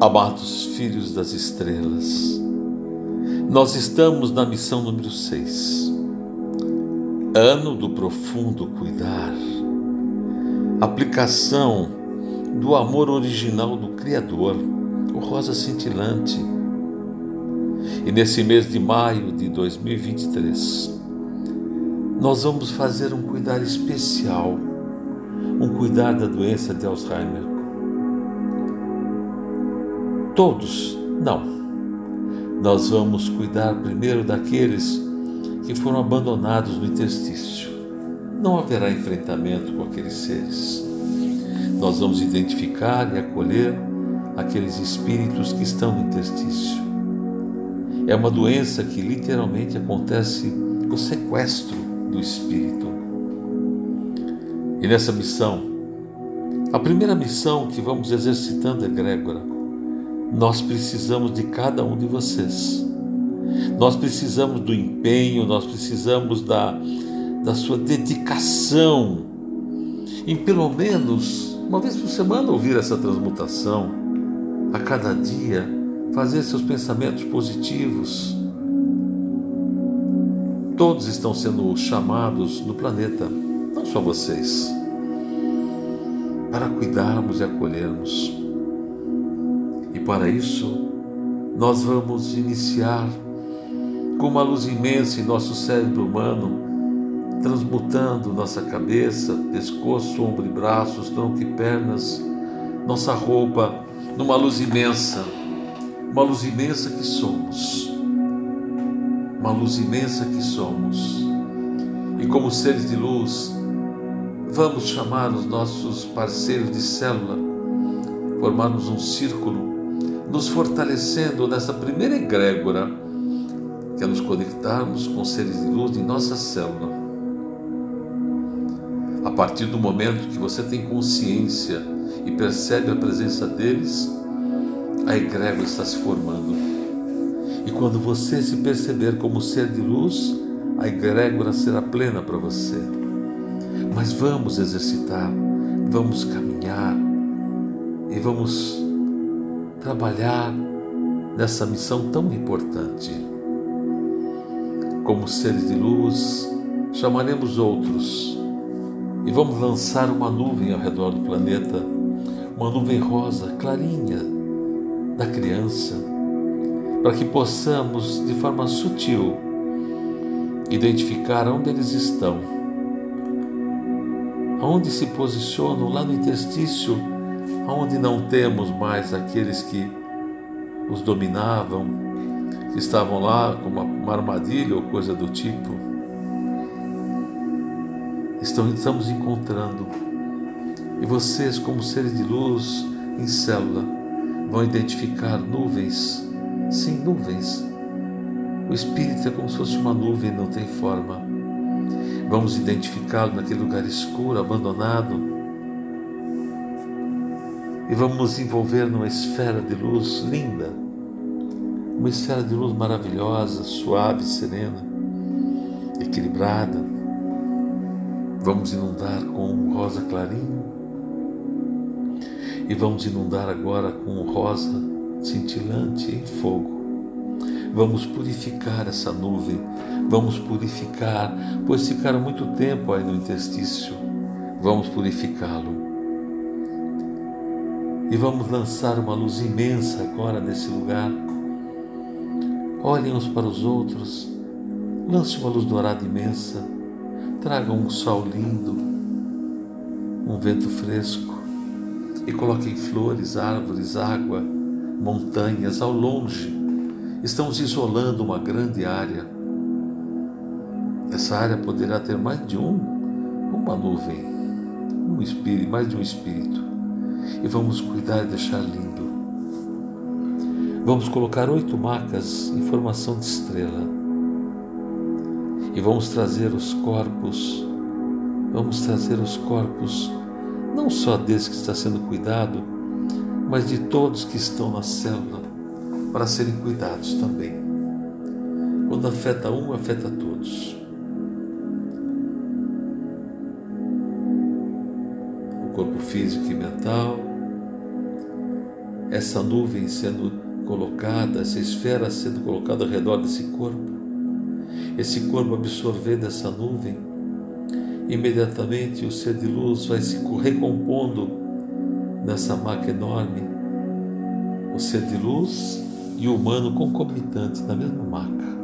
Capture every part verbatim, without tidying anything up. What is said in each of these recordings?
Amados filhos das estrelas, nós estamos na missão número seis, ano do profundo cuidar, aplicação do amor original do Criador, o rosa cintilante. E nesse mês de maio de dois mil e vinte e três, nós vamos fazer um cuidar especial, um cuidar da doença de Alzheimer. Todos, não. Nós vamos cuidar primeiro daqueles que foram abandonados no interstício. Não haverá enfrentamento com aqueles seres. Nós vamos identificar e acolher aqueles espíritos que estão no interstício. É uma doença que literalmente acontece o sequestro do espírito. E nessa missão, a primeira missão que vamos exercitando é egrégora. Nós precisamos de cada um de vocês. Nós precisamos do empenho, nós precisamos da, da sua dedicação em pelo menos uma vez por semana ouvir essa transmutação, a cada dia fazer seus pensamentos positivos. Todos estão sendo chamados no planeta, não só vocês, para cuidarmos e acolhermos. E para isso, nós vamos iniciar com uma luz imensa em nosso cérebro humano, transmutando nossa cabeça, pescoço, ombro e braços, tronco e pernas, nossa roupa, numa luz imensa, uma luz imensa que somos, uma luz imensa que somos. E como seres de luz, vamos chamar os nossos parceiros de célula, formarmos um círculo, nos fortalecendo nessa primeira egrégora, que é nos conectarmos com seres de luz em nossa célula. A partir do momento que você tem consciência e percebe a presença deles, a egrégora está se formando. E quando você se perceber como ser de luz, a egrégora será plena para você. Mas vamos exercitar, vamos caminhar e vamos trabalhar nessa missão tão importante. Como seres de luz, chamaremos outros e vamos lançar uma nuvem ao redor do planeta, uma nuvem rosa, clarinha, da criança, para que possamos, de forma sutil, identificar onde eles estão, aonde se posicionam lá no interstício, onde não temos mais aqueles que os dominavam, que estavam lá com uma, uma armadilha ou coisa do tipo. Estão, estamos encontrando. E vocês, como seres de luz em célula, vão identificar nuvens. Sim, nuvens. O espírito é como se fosse uma nuvem, não tem forma. Vamos identificá-lo naquele lugar escuro, abandonado, e vamos nos envolver numa esfera de luz linda, uma esfera de luz maravilhosa, suave, serena, equilibrada. Vamos inundar com um rosa clarinho e vamos inundar agora com um rosa cintilante em fogo. Vamos purificar essa nuvem, vamos purificar, pois ficaram muito tempo aí no interstício. Vamos purificá-lo. E vamos lançar uma luz imensa agora nesse lugar. Olhem uns para os outros, lance uma luz dourada imensa, tragam um sol lindo, um vento fresco, e coloquem flores, árvores, água, montanhas ao longe. Estamos isolando uma grande área. Essa área poderá ter mais de um, uma nuvem, um espírito, mais de um espírito. E vamos cuidar e deixar lindo. Vamos colocar oito macas em formação de estrela. E vamos trazer os corpos, vamos trazer os corpos, não só desse que está sendo cuidado, mas de todos que estão na célula, para serem cuidados também. Quando afeta um, afeta todos. O corpo físico e mental, essa nuvem sendo colocada, essa esfera sendo colocada ao redor desse corpo, esse corpo absorvendo essa nuvem, imediatamente o ser de luz vai se recompondo nessa maca enorme, o ser de luz e o humano concomitante na mesma maca.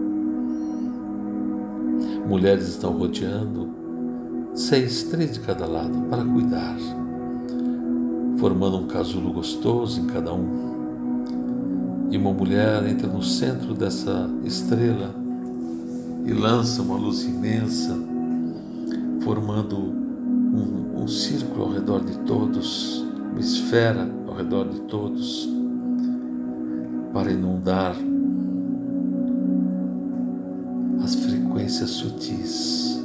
Mulheres estão rodeando, seis, três de cada lado, para cuidar, formando um casulo gostoso em cada um. E uma mulher entra no centro dessa estrela e lança uma luz imensa, formando um, um círculo ao redor de todos, uma esfera ao redor de todos, para inundar as frequências sutis.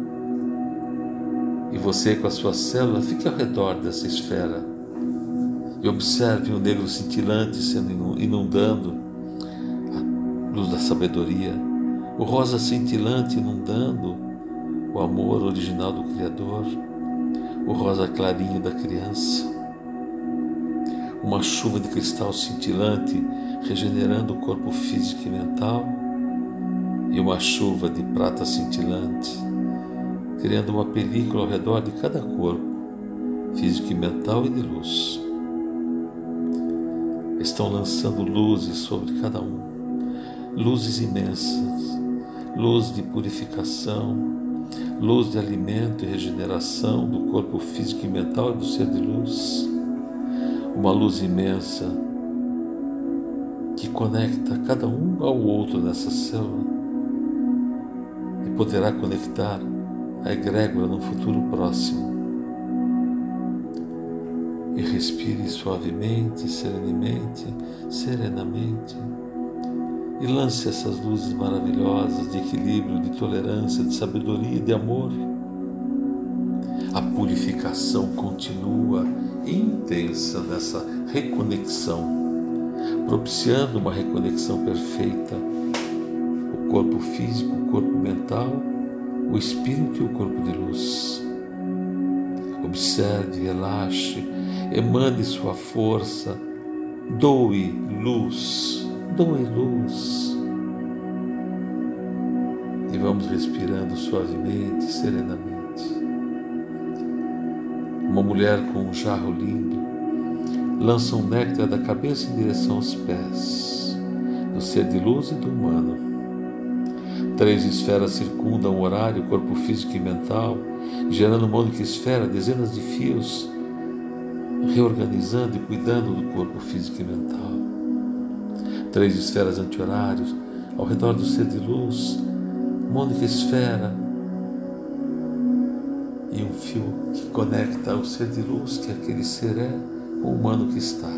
E você, com a sua célula, fique ao redor dessa esfera e observe o negro cintilante sendo inundando a luz da sabedoria, o rosa cintilante inundando o amor original do Criador, o rosa clarinho da criança, uma chuva de cristal cintilante regenerando o corpo físico e mental, e uma chuva de prata cintilante, criando uma película ao redor de cada corpo, físico e mental e de luz. Estão lançando luzes sobre cada um, luzes imensas, luz de purificação, luz de alimento e regeneração do corpo físico e mental e do ser de luz. Uma luz imensa que conecta cada um ao outro nessa célula e poderá conectar a egrégora no futuro próximo. E respire suavemente, serenamente, serenamente, e lance essas luzes maravilhosas de equilíbrio, de tolerância, de sabedoria e de amor. A purificação continua intensa nessa reconexão, propiciando uma reconexão perfeita. O corpo físico, o corpo mental, o espírito e o corpo de luz. Observe, relaxe, emane sua força, doe luz, doe luz. E vamos respirando suavemente, serenamente. Uma mulher com um jarro lindo lança um néctar da cabeça em direção aos pés, do ser de luz e do humano. Três esferas circundam o horário, o corpo físico e mental, gerando uma única esfera, dezenas de fios, reorganizando e cuidando do corpo físico e mental. Três esferas anti-horários ao redor do ser de luz, uma única esfera e um fio que conecta o ser de luz, que aquele ser é, com o humano que está.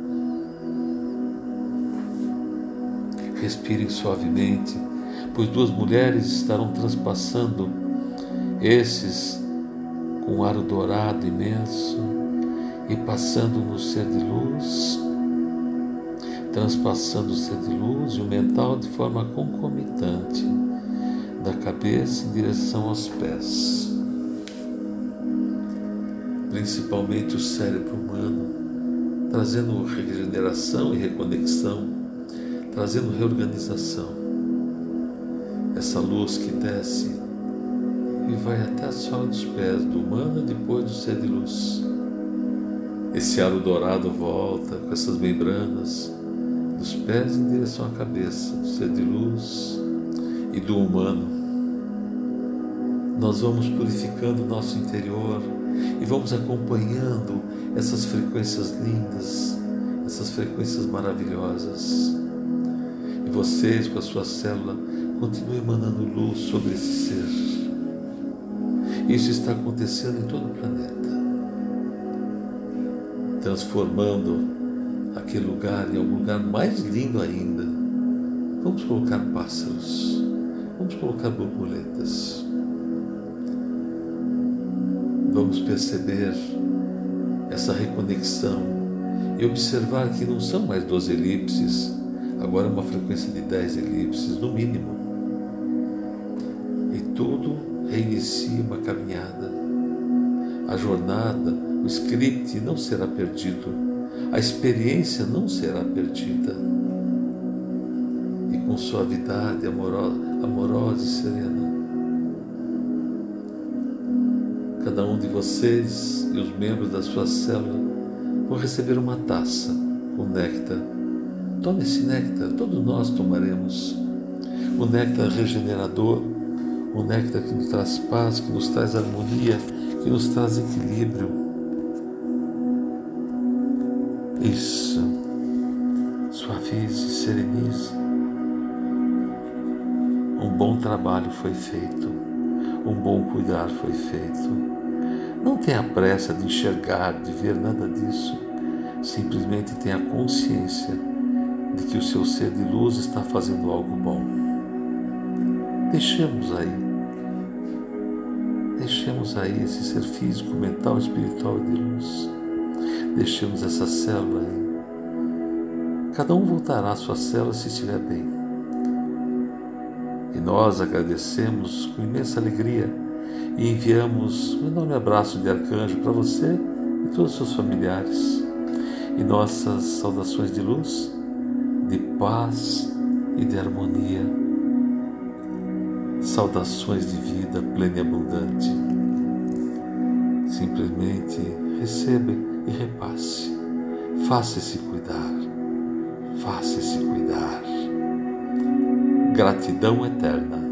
Respirem suavemente, pois duas mulheres estarão transpassando esses com um aro dourado imenso e passando no ser de luz, transpassando o ser de luz e o mental de forma concomitante, da cabeça em direção aos pés. Principalmente o cérebro humano, trazendo regeneração e reconexão, trazendo reorganização. Essa luz que desce e vai até a sola dos pés do humano e depois do ser de luz. Esse aro dourado volta com essas membranas dos pés em direção à cabeça, do ser de luz e do humano. Nós vamos purificando o nosso interior e vamos acompanhando essas frequências lindas, essas frequências maravilhosas. E vocês, com a sua célula, continuem emanando luz sobre esse ser. Isso está acontecendo em todo o planeta, transformando aquele lugar em um lugar mais lindo ainda. Vamos colocar pássaros, vamos colocar borboletas. Vamos perceber essa reconexão e observar que não são mais doze elipses, agora é uma frequência de dez elipses, no mínimo. E tudo reinicia uma caminhada. A jornada, o script não será perdido, a experiência não será perdida. E com suavidade amorosa, amorosa e serena, cada um de vocês e os membros da sua célula vão receber uma taça com néctar. Tome esse néctar, todos nós tomaremos. O néctar regenerador, o néctar que nos traz paz, que nos traz harmonia, que nos traz equilíbrio. Isso. Suavize, serenize. Um bom trabalho foi feito. Um bom cuidar foi feito. Não tenha pressa de enxergar, de ver nada disso. Simplesmente tenha consciência de que o seu ser de luz está fazendo algo bom. Deixemos aí. Deixemos aí esse ser físico, mental, espiritual e de luz. Deixemos essa célula aí. Cada um voltará à sua célula se estiver bem. E nós agradecemos com imensa alegria e enviamos um enorme abraço de arcanjo para você e todos os seus familiares. E nossas saudações de luz, de paz e de harmonia. Saudações de vida plena e abundante. Simplesmente receba e repasse. Faça-se cuidar. Faça-se cuidar. Gratidão eterna.